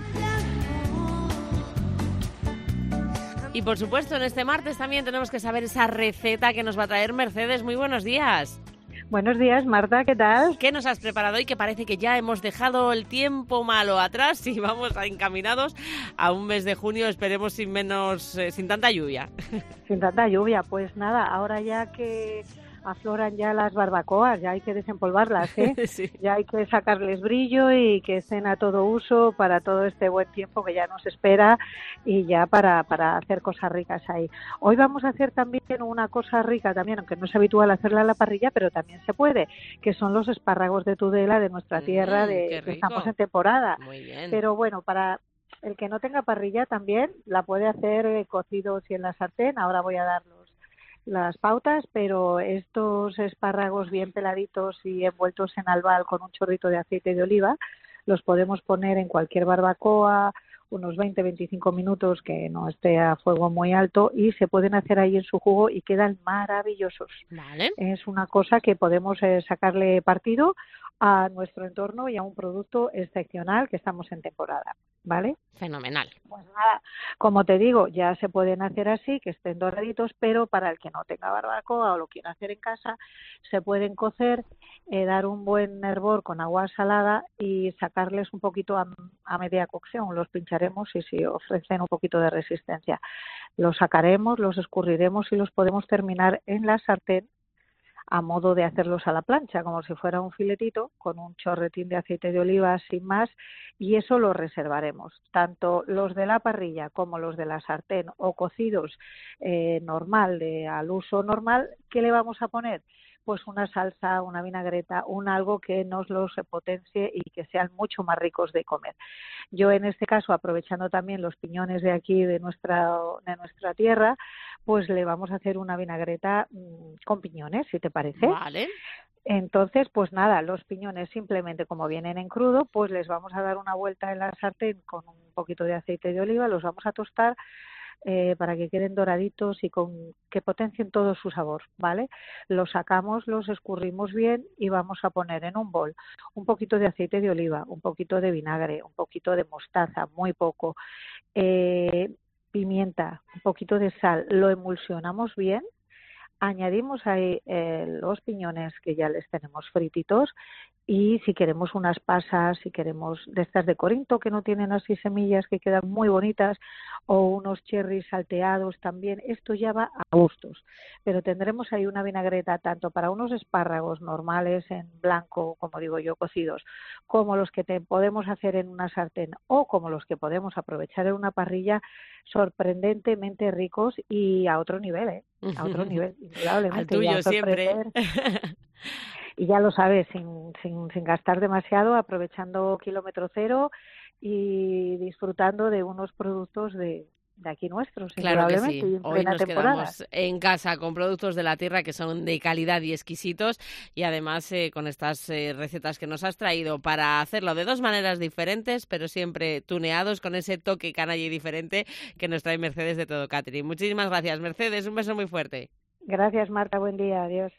Y por supuesto, en este martes también tenemos que saber esa receta que nos va a traer Mercedes. Muy buenos días. Buenos días, Marta, ¿qué tal? ¿Qué nos has preparado hoy? Que parece que ya hemos dejado el tiempo malo atrás y vamos encaminados a un mes de junio, esperemos sin tanta lluvia. Sin tanta lluvia, pues nada, ahora ya que afloran ya las barbacoas, ya hay que desempolvarlas, ¿eh? Sí. Ya hay que sacarles brillo y que estén a todo uso para todo este buen tiempo que ya nos espera y ya para hacer cosas ricas ahí. Hoy vamos a hacer también una cosa rica también, aunque no es habitual hacerla a la parrilla, pero también se puede, que son los espárragos de Tudela de nuestra tierra, que estamos en temporada. Muy bien. Pero bueno, para el que no tenga parrilla también la puede hacer cocidos y en la sartén. Ahora voy a dar las pautas, pero estos espárragos bien peladitos y envueltos en albal con un chorrito de aceite de oliva los podemos poner en cualquier barbacoa unos 20-25 minutos, que no esté a fuego muy alto, y se pueden hacer ahí en su jugo y quedan maravillosos. Vale. Es una cosa que podemos sacarle partido a nuestro entorno y a un producto excepcional que estamos en temporada, ¿vale? Fenomenal. Pues nada, como te digo, ya se pueden hacer así, que estén doraditos, pero para el que no tenga barbacoa o lo quiera hacer en casa, se pueden cocer, dar un buen hervor con agua salada y sacarles un poquito a media cocción. Los pincharemos y si ofrecen un poquito de resistencia. Los sacaremos, los escurriremos y los podemos terminar en la sartén a modo de hacerlos a la plancha, como si fuera un filetito, con un chorretín de aceite de oliva sin más, y eso lo reservaremos. Tanto los de la parrilla como los de la sartén o cocidos normal, al uso normal, ¿qué le vamos a poner? Pues una salsa, una vinagreta, un algo que nos los potencie y que sean mucho más ricos de comer. Yo en este caso, aprovechando también los piñones de aquí de nuestra tierra, pues le vamos a hacer una vinagreta con piñones, si te parece. Vale. Entonces, pues nada, los piñones simplemente como vienen en crudo, pues les vamos a dar una vuelta en la sartén con un poquito de aceite de oliva, los vamos a tostar para que queden doraditos y que potencien todo su sabor, ¿vale? Los sacamos, los escurrimos bien y vamos a poner en un bol un poquito de aceite de oliva, un poquito de vinagre, un poquito de mostaza, muy poco, pimienta, un poquito de sal, lo emulsionamos bien. Añadimos ahí los piñones que ya les tenemos frititos y si queremos unas pasas, si queremos de estas de Corinto que no tienen así semillas que quedan muy bonitas o unos cherries salteados también, esto ya va a gustos, pero tendremos ahí una vinagreta tanto para unos espárragos normales en blanco, como digo yo, cocidos, como los que podemos hacer en una sartén o como los que podemos aprovechar en una parrilla, sorprendentemente ricos y a otro nivel, a otro nivel, indudablemente. Al tuyo siempre. Y ya lo sabes, sin gastar demasiado, aprovechando kilómetro cero y disfrutando de unos productos de aquí nuestros, claro que sí. Y en Hoy nos temporada. Quedamos en casa con productos de la tierra que son de calidad y exquisitos y además con estas recetas que nos has traído para hacerlo de dos maneras diferentes, pero siempre tuneados con ese toque canalla y diferente que nos trae Mercedes de Todo Catering. Muchísimas gracias, Mercedes. Un beso muy fuerte. Gracias, Marta. Buen día. Adiós.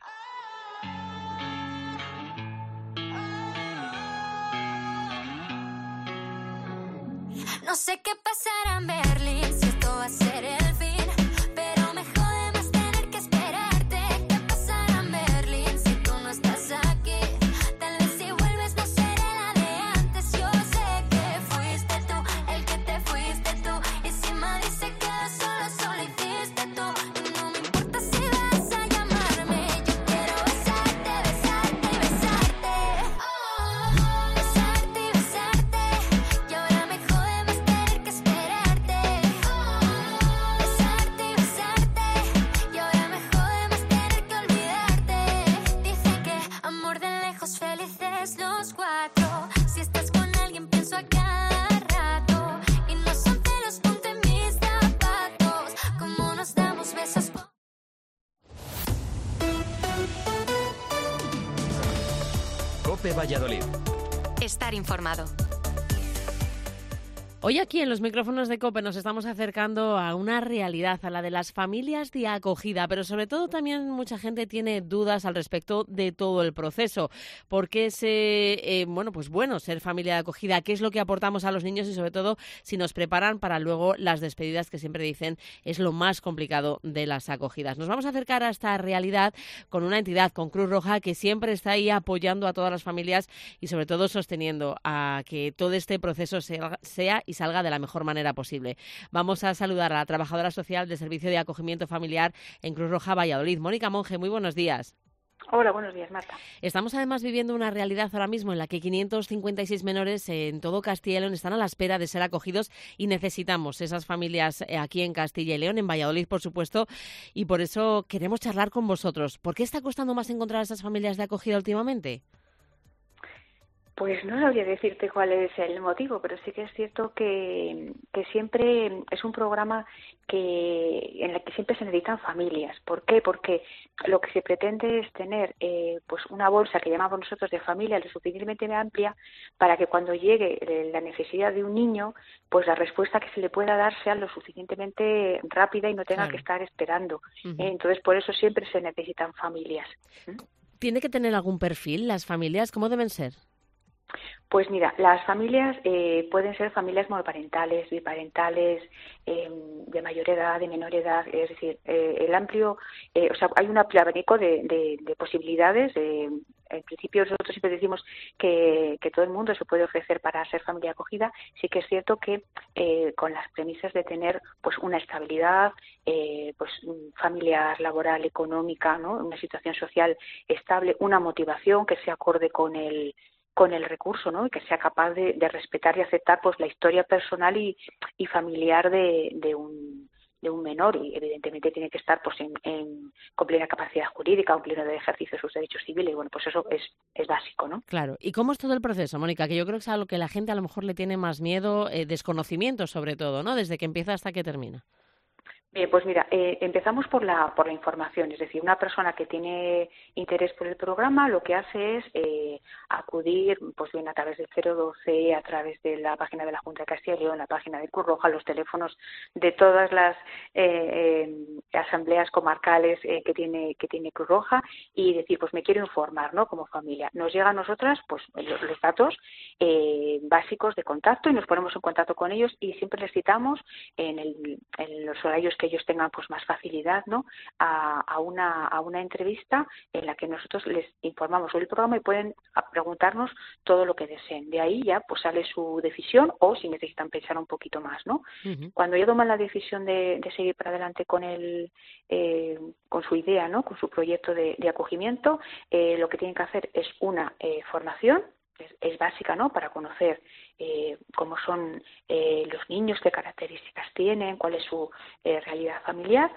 No sé qué pasará en Berlín, si esto va a ser el fin, pero me jode más tener que esperarte. ¿Qué pasará en Berlín si tú no estás aquí? Tal vez si vuelves no seré la de antes. Yo sé que fuiste tú, el que te fuiste tú, y si Madrid se queda solo hiciste tú. Y no me importa si vas a llamarme, yo quiero besarte, besarte y besarte. Besarte y besarte, y ahora me jode más tener que esperarte. Besarte y besarte, y ahora me jode más tener que olvidarte. Dice que amor de lejos, felices los cuatro. Si estás con alguien pienso a cada rato, y no son celos, ponte mis zapatos. Como nos damos besos. COPE Valladolid. Estar informado. Hoy aquí en los micrófonos de COPE nos estamos acercando a una realidad, a la de las familias de acogida, pero sobre todo también mucha gente tiene dudas al respecto de todo el proceso. ¿Por qué es bueno ser familia de acogida? ¿Qué es lo que aportamos a los niños? Y sobre todo si nos preparan para luego las despedidas, que siempre dicen es lo más complicado de las acogidas. Nos vamos a acercar a esta realidad con una entidad, con Cruz Roja, que siempre está ahí apoyando a todas las familias y sobre todo sosteniendo a que todo este proceso sea y salga de la mejor manera posible. Vamos a saludar a la trabajadora social del Servicio de Acogimiento Familiar en Cruz Roja Valladolid. Mónica Monge, muy buenos días. Hola, buenos días, Marta. Estamos además viviendo una realidad ahora mismo en la que 556 menores en todo Castilla y León están a la espera de ser acogidos y necesitamos esas familias aquí en Castilla y León, en Valladolid, por supuesto, y por eso queremos charlar con vosotros. ¿Por qué está costando más encontrar esas familias de acogida últimamente? Pues no sabría decirte cuál es el motivo, pero sí que es cierto que siempre es un programa en el que siempre se necesitan familias. ¿Por qué? Porque lo que se pretende es tener pues una bolsa que llamamos nosotros de familia lo suficientemente amplia para que cuando llegue la necesidad de un niño, pues la respuesta que se le pueda dar sea lo suficientemente rápida y no tenga que estar esperando. Entonces, por eso siempre se necesitan familias. ¿Tiene que tener algún perfil las familias? ¿Cómo deben ser? Pues mira, las familias pueden ser familias monoparentales, biparentales, de mayor edad, de menor edad, es decir, el amplio, hay un amplio abanico de posibilidades. en principio nosotros siempre decimos que todo el mundo se puede ofrecer para ser familia acogida. Sí que es cierto que con las premisas de tener pues una estabilidad pues familiar, laboral, económica, ¿no? Una situación social estable, una motivación que se acorde con el recurso, ¿no? Y que sea capaz de respetar y aceptar pues la historia personal y familiar de un menor, y evidentemente tiene que estar pues con plena capacidad jurídica, con pleno de ejercicio de sus derechos civiles. Bueno, pues eso es básico, ¿no? Claro. ¿Y cómo es todo el proceso, Mónica? Que yo creo que es a lo que la gente a lo mejor le tiene más miedo, desconocimiento sobre todo, ¿no? Desde que empieza hasta que termina. Pues mira, empezamos por la información, es decir, una persona que tiene interés por el programa lo que hace es acudir, pues bien a través del 012, a través de la página de la Junta de Castilla y León, la página de Cruz Roja, los teléfonos de todas las asambleas comarcales que tiene Cruz Roja, y decir, pues me quiero informar, ¿no? Como familia. Nos llega a nosotras pues los datos básicos de contacto y nos ponemos en contacto con ellos, y siempre les citamos en los horarios que ellos tengan pues más facilidad, ¿no? a una entrevista en la que nosotros les informamos sobre el programa y pueden preguntarnos todo lo que deseen. De ahí ya pues sale su decisión, o si necesitan pensar un poquito más, ¿no? Uh-huh. Cuando ya toman la decisión de seguir para adelante con con su idea, ¿no? Con su proyecto de acogimiento, lo que tienen que hacer es una formación. Es básica, ¿no? Para conocer cómo son los niños, qué características tienen, cuál es su realidad familiar,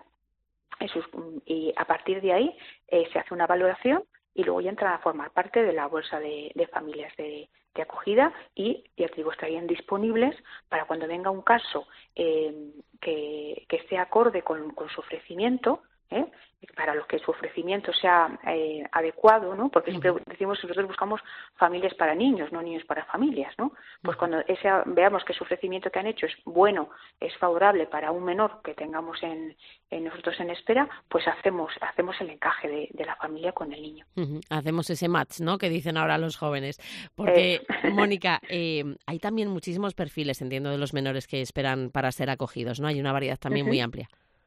y a partir de ahí se hace una valoración, y luego ya entran a formar parte de la bolsa de familias de acogida, y ya te digo, estarían disponibles para cuando venga un caso que esté acorde con su ofrecimiento, para los que su ofrecimiento sea adecuado, ¿no? Porque siempre decimos, nosotros buscamos familias para niños, no niños para familias, ¿no? Pues cuando veamos que su ofrecimiento que han hecho es bueno, es favorable para un menor que tengamos nosotros en espera, pues hacemos el encaje de la familia con el niño. Uh-huh. Hacemos ese match, ¿no? Que dicen ahora los jóvenes. Porque, Mónica, hay también muchísimos perfiles, entiendo, de los menores que esperan para ser acogidos, ¿no? Hay una variedad también muy amplia.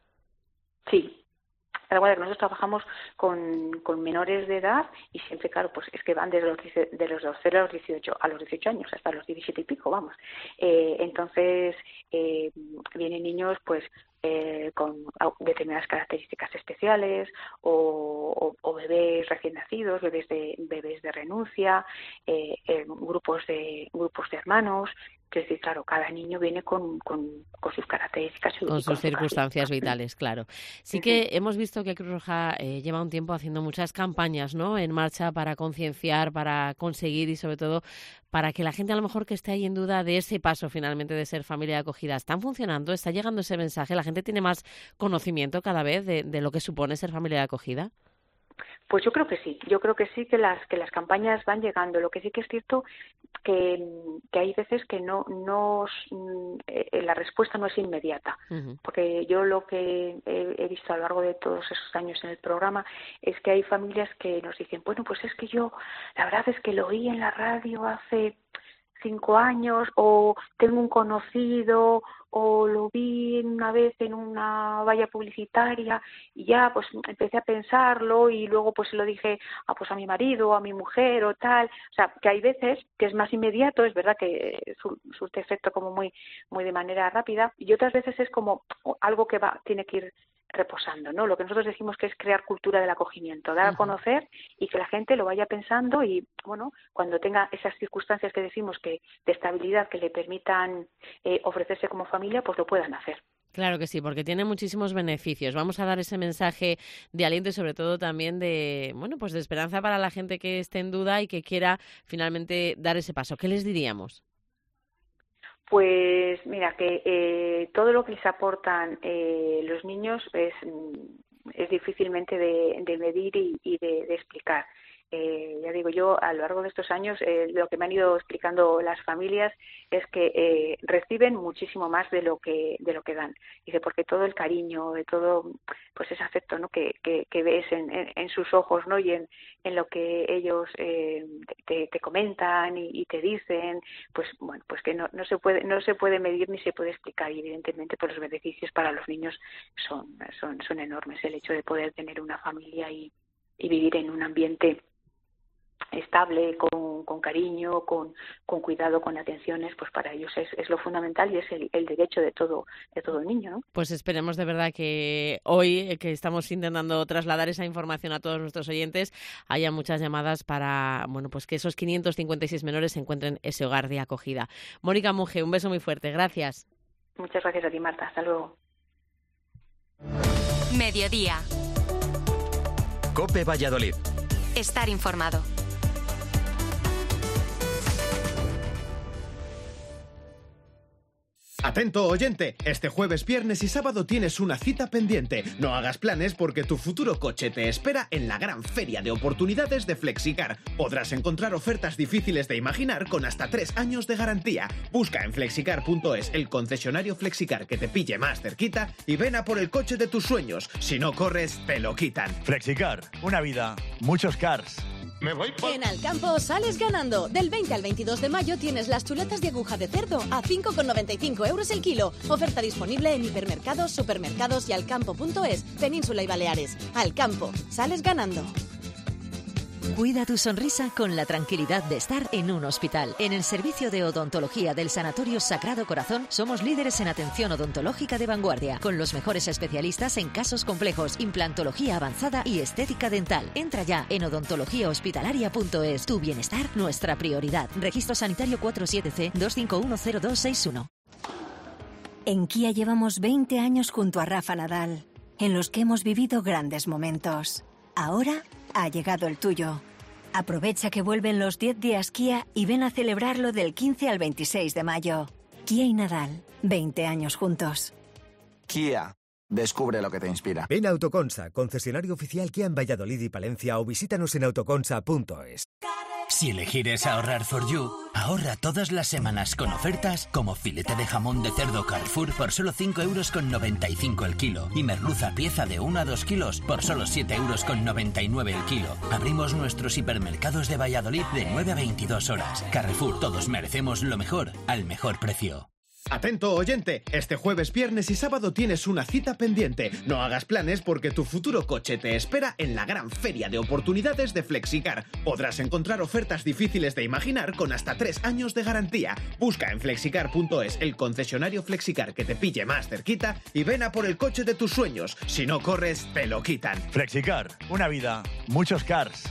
Sí. Bueno, nosotros trabajamos con menores de edad, y siempre, claro, pues es que van desde los 0 a los 18 años hasta los 17 y pico, vamos. Entonces, vienen niños pues con determinadas características especiales, o bebés recién nacidos, bebés de renuncia, grupos de hermanos. Es decir, claro, cada niño viene con sus características y con sus circunstancias vitales, claro. Sí que hemos visto que Cruz Roja lleva un tiempo haciendo muchas campañas, ¿no?, en marcha para concienciar, para conseguir, y sobre todo para que la gente a lo mejor que esté ahí en duda de ese paso finalmente de ser familia de acogida, ¿están funcionando? ¿Está llegando ese mensaje? ¿La gente tiene más conocimiento cada vez de lo que supone ser familia de acogida? Pues yo creo que sí, que las campañas van llegando. Lo que sí que es cierto que hay veces que la respuesta no es inmediata, porque yo lo que he visto a lo largo de todos esos años en el programa es que hay familias que nos dicen, bueno, pues es que yo la verdad es que lo oí en la radio hace 5 años, o tengo un conocido, o lo vi una vez en una valla publicitaria, y ya pues empecé a pensarlo, y luego pues se lo dije a mi marido o a mi mujer o tal. O sea, que hay veces que es más inmediato, es verdad que surte efecto como muy de manera rápida, y otras veces es como algo que tiene que ir reposando, ¿no? Lo que nosotros decimos que es crear cultura del acogimiento, dar a conocer y que la gente lo vaya pensando, y bueno, cuando tenga esas circunstancias que decimos que de estabilidad que le permitan ofrecerse como familia, pues lo puedan hacer. Claro que sí, porque tiene muchísimos beneficios. Vamos a dar ese mensaje de aliento y sobre todo también de esperanza para la gente que esté en duda y que quiera finalmente dar ese paso. ¿Qué les diríamos? Pues mira, que todo lo que les aportan los niños es difícilmente de medir y de explicar. Ya digo, yo a lo largo de estos años lo que me han ido explicando las familias es que reciben muchísimo más de lo que dan. Dice, porque todo el cariño, de todo pues ese afecto, ¿no?, que ves en sus ojos, ¿no?, y en lo que ellos te comentan y te dicen, pues bueno, pues que no se puede medir ni se puede explicar, y evidentemente pues los beneficios para los niños son enormes. El hecho de poder tener una familia y vivir en un ambiente estable, con cariño, con cuidado, con atenciones, pues para ellos es lo fundamental y es el derecho de todo niño, ¿no? Pues esperemos de verdad que hoy, que estamos intentando trasladar esa información a todos nuestros oyentes, haya muchas llamadas para, bueno, pues que esos 556 menores encuentren ese hogar de acogida. Mónica Monge, un beso muy fuerte. Gracias. Muchas gracias a ti, Marta. Hasta luego. Mediodía. COPE Valladolid. Estar informado. Atento oyente, este jueves, viernes y sábado tienes una cita pendiente. No hagas planes porque tu futuro coche te espera en la gran feria de oportunidades de Flexicar. Podrás encontrar ofertas difíciles de imaginar con hasta 3 años de garantía. Busca en flexicar.es el concesionario Flexicar que te pille más cerquita y ven a por el coche de tus sueños. Si no corres, te lo quitan. Flexicar, una vida, muchos cars. En Alcampo sales ganando. Del 20 al 22 de mayo tienes las chuletas de aguja de cerdo a 5,95 € el kilo. Oferta disponible en hipermercados, supermercados y alcampo.es, Península y Baleares. Alcampo, sales ganando. Cuida tu sonrisa con la tranquilidad de estar en un hospital. En el servicio de odontología del Sanatorio Sagrado Corazón somos líderes en atención odontológica de vanguardia, con los mejores especialistas en casos complejos, implantología avanzada y estética dental. Entra ya en odontologiahospitalaria.es. Tu bienestar, nuestra prioridad. Registro sanitario 47C 2510261. En Kia llevamos 20 años junto a Rafa Nadal, en los que hemos vivido grandes momentos. Ahora ha llegado el tuyo. Aprovecha que vuelven los 10 días Kia y ven a celebrarlo del 15 al 26 de mayo. Kia y Nadal, 20 años juntos. Kia, descubre lo que te inspira. Ven a Autoconsa, concesionario oficial Kia en Valladolid y Palencia, o visítanos en autoconsa.es. Si elegir es ahorrar for you, ahorra todas las semanas con ofertas como filete de jamón de cerdo Carrefour por solo 5,95 € el kilo y merluza pieza de 1 a 2 kilos por solo 7,99 € el kilo. Abrimos nuestros hipermercados de Valladolid de 9 a 22 horas. Carrefour, todos merecemos lo mejor al mejor precio. Atento oyente, este jueves, viernes y sábado tienes una cita pendiente. No hagas planes porque tu futuro coche te espera en la gran feria de oportunidades de Flexicar. Podrás encontrar ofertas difíciles de imaginar con hasta 3 años de garantía. Busca en flexicar.es el concesionario Flexicar que te pille más cerquita y ven a por el coche de tus sueños. Si no corres, te lo quitan. Flexicar, una vida, muchos cars.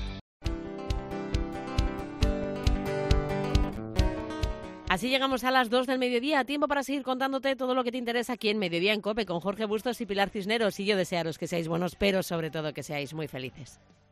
Así llegamos a las 2 del mediodía, tiempo para seguir contándote todo lo que te interesa aquí en Mediodía en COPE con Jorge Bustos y Pilar Cisneros, y yo desearos que seáis buenos, pero sobre todo que seáis muy felices.